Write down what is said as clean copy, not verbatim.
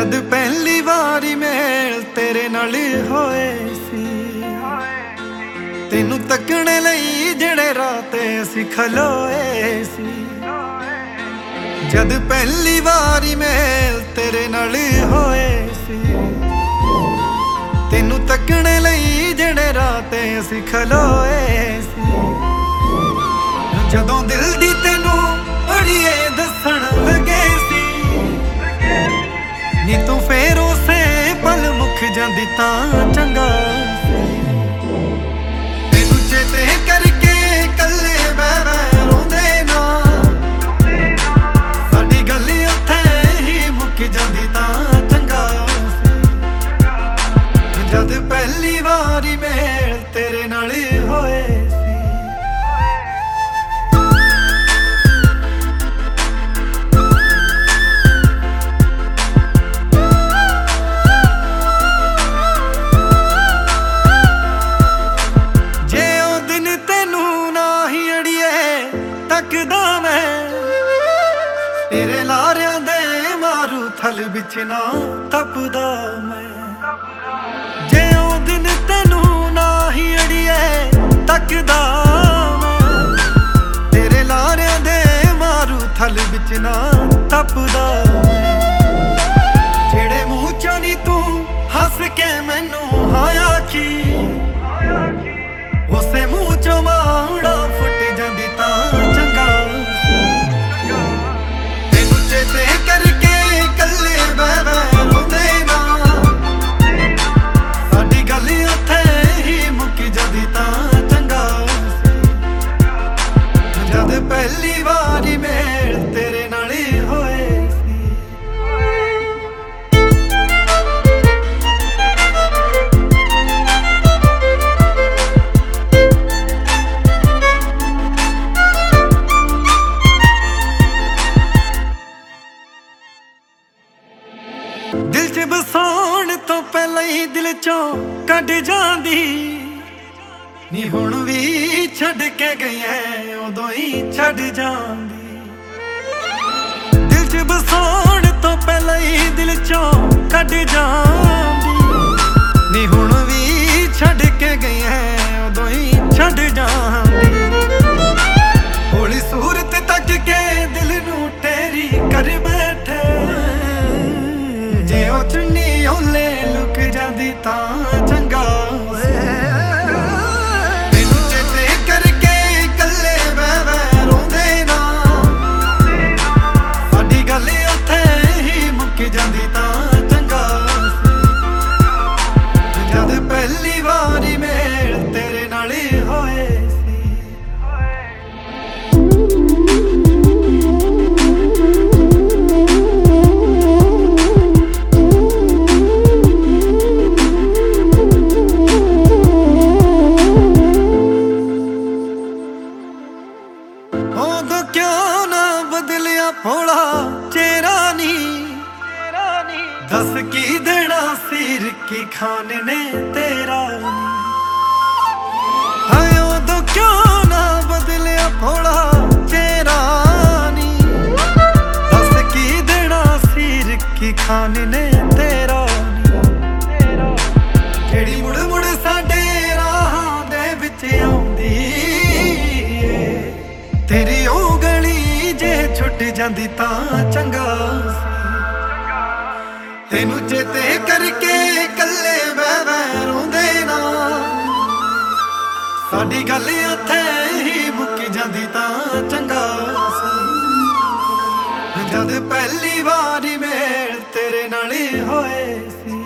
जद पहली वारी मेल तेरे नाल होए सी, तेनू तकने लई जेड़े राते असीं खलोए सी। जद पहली वारी मेल तेरे नाल होए सी, तेनू तकने लई जेड़े राते असीं खलोए सी। जदों दिल दी तेनू अड़िए दसण लगे सी, नी तू फेर उसे पल मुख जांदी तां चंगा सी। तेनू चेते करके कल्ले मैं रोंदे ना, साडी गल उत्थे ही मुक जांदी तां चंगा सी। जद पहली वारी मेल तेरे नाल होए तेरे लारियां दे मारू थल बिच ना तपदा मैं। जे ओ दिन तेनू ना ही अड़िए तकदा मैं, तेरे लारियां दे मारू थल बिच ना तपदा मैं। जेड़े मूंह चों नी तू हस के मैनू हाया की, उसे मूंह चों माड़ा फुट जांदी तां चंगा। चेते करके कल्ले मैं रोंदे ना, साडी गल उत्थे ही मुक जांदी तां चंगा सी। जद पहली वारी मेल तेरे नाल होए सी। दिल च बसाउण तो पहला ही दिल चों कढ जांदी, नी हुण भी छड्ड के गई है उदों ही छड्ड जांदी। दिल च बसाउण तो पहला ही दिल चों कढ जांदी, नी हुण भी छड्ड के गई है उदों ही छड्ड जांदी। होली सूरत तक के दिल नू तेरी कर बैठे, जे ओ चुन्नी ओले लुक जांदी तां चंगा सी। तेनू चेते करके कल्ले मैं रोंदे ना, साडी गल उत्थे ही मुक जांदी तां चंगा सी। जद पहली वारी मेल तेरे नाल होए सी। उदों क्यों ना बदलिया भोला चेहरा नी, दस की देना सिर की खान ने तेरा नी। हाय उदों क्यों ना बदलिया भोला चेहरा नी, दस की देना सिर की खान ने तेरा नी। जेड़ी मुड़ मुड़ साडे राहां दे विच आउंदी, तेरी ओ गली जे छुट जांदी तां चंगा सी। तेनू चेते करके कल्ले मैं रोंदे ना, साडी गल उत्थे ही मुक जांदी तां चंगा सी। जद पहली वारी मेल तेरे नाल होए सी।